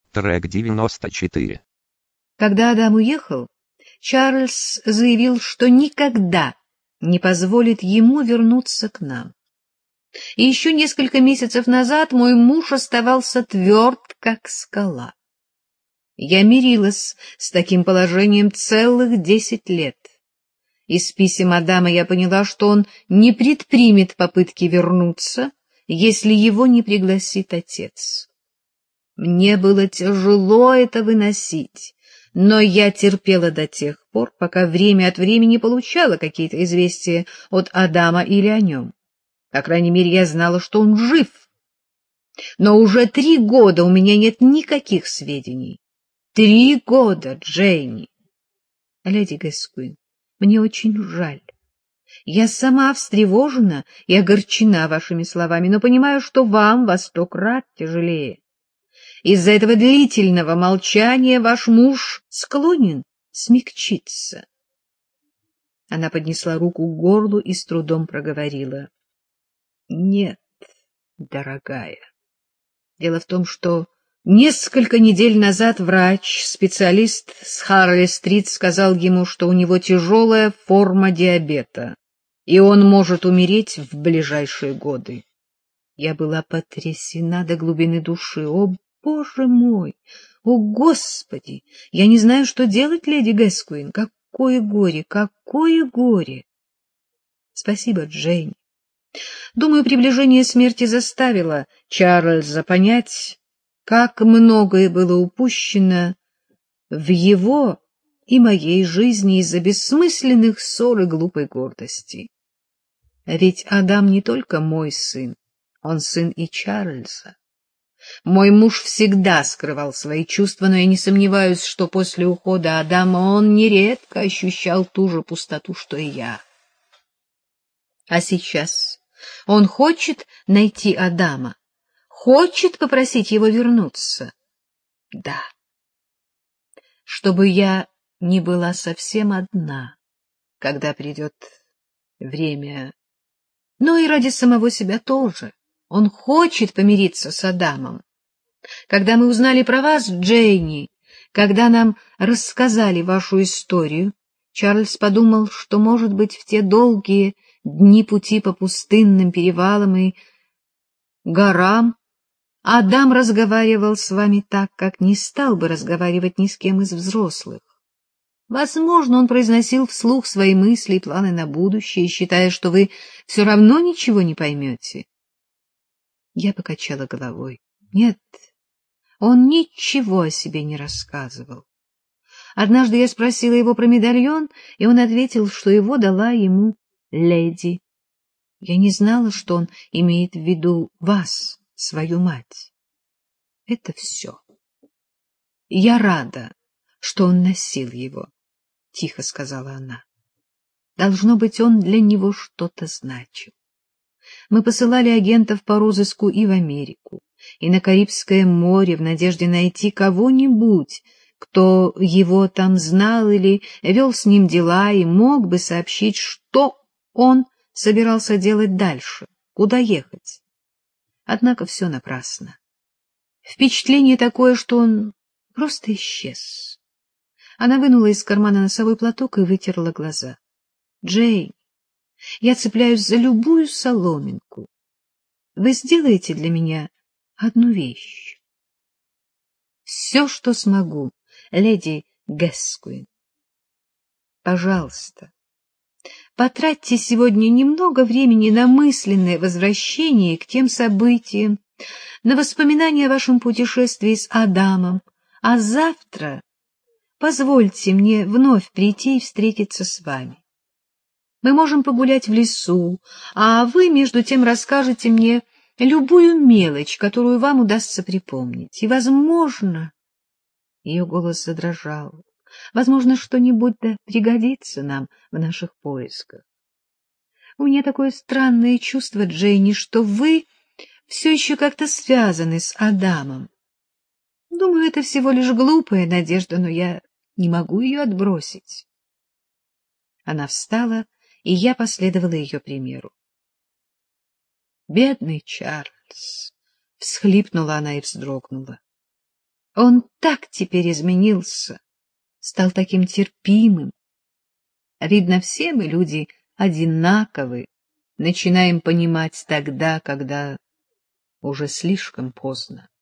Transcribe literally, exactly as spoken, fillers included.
Трек девяносто четыре. Когда Адам уехал, Чарльз заявил, что никогда не позволит ему вернуться к нам. И еще несколько месяцев назад мой муж оставался тверд, как скала. Я мирилась с таким положением целых десять лет. Из писем Адама я поняла, что он не предпримет попытки вернуться, если его не пригласит отец. Мне было тяжело это выносить, но я терпела до тех пор, пока время от времени получала какие-то известия от Адама или о нем. По крайней мере, я знала, что он жив. Но уже три года у меня нет никаких сведений. Три года, Джейни. Леди Гэсквин, мне очень жаль. Я сама встревожена и огорчена вашими словами, но понимаю, что вам во сто крат тяжелее. Из-за этого длительного молчания ваш муж склонен смягчиться. Она поднесла руку к горлу и с трудом проговорила: — Нет, дорогая. Дело в том, что несколько недель назад врач, специалист с Харли-стрит, сказал ему, что у него тяжелая форма диабета, и он может умереть в ближайшие годы. Я была потрясена до глубины души. О, Боже мой! О, Господи! Я не знаю, что делать, леди Гэсквин. Какое горе! Какое горе! Спасибо, Джейн. Думаю, приближение смерти заставило Чарльза понять, как многое было упущено в его и моей жизни из-за бессмысленных ссор и глупой гордости. Ведь Адам не только мой сын, он сын и Чарльза. Мой муж всегда скрывал свои чувства, но я не сомневаюсь, что после ухода Адама он нередко ощущал ту же пустоту, что и я. А сейчас он хочет найти Адама, хочет попросить его вернуться. Да. Чтобы я не была совсем одна, когда придет время, но и ради самого себя тоже. Он хочет помириться с Адамом. Когда мы узнали про вас, Джейни, когда нам рассказали вашу историю, Чарльз подумал, что, может быть, в те долгие дни пути по пустынным перевалам и горам Адам разговаривал с вами так, как не стал бы разговаривать ни с кем из взрослых. Возможно, он произносил вслух свои мысли и планы на будущее, считая, что вы все равно ничего не поймете. Я покачала головой. Нет, он ничего о себе не рассказывал. Однажды я спросила его про медальон, и он ответил, что его дала ему леди. Я не знала, что он имеет в виду вас, свою мать. Это все. Я рада, что он носил его, — тихо сказала она. Должно быть, он для него что-то значил. Мы посылали агентов по розыску и в Америку, и на Карибское море в надежде найти кого-нибудь, кто его там знал или вел с ним дела и мог бы сообщить, что он собирался делать дальше, куда ехать. Однако все напрасно. Впечатление такое, что он просто исчез. Она вынула из кармана носовой платок и вытерла глаза. — Джейн, я цепляюсь за любую соломинку. Вы сделаете для меня одну вещь? — Все, что смогу, леди Гэсквин. Пожалуйста, потратьте сегодня немного времени на мысленное возвращение к тем событиям, на воспоминания о вашем путешествии с Адамом, а завтра позвольте мне вновь прийти и встретиться с вами. Мы можем погулять в лесу, а вы, между тем, расскажете мне любую мелочь, которую вам удастся припомнить. И, возможно, ее голос задрожал, возможно, что-нибудь да пригодится нам в наших поисках. У меня такое странное чувство, Джейни, что вы все еще как-то связаны с Адамом. Думаю, это всего лишь глупая надежда, но я не могу ее отбросить. Она встала, и я последовала ее примеру. — Бедный Чарльз! — всхлипнула она и вздрогнула. Он так теперь изменился, стал таким терпимым. Видно, все мы, люди, одинаковы, начинаем понимать тогда, когда уже слишком поздно.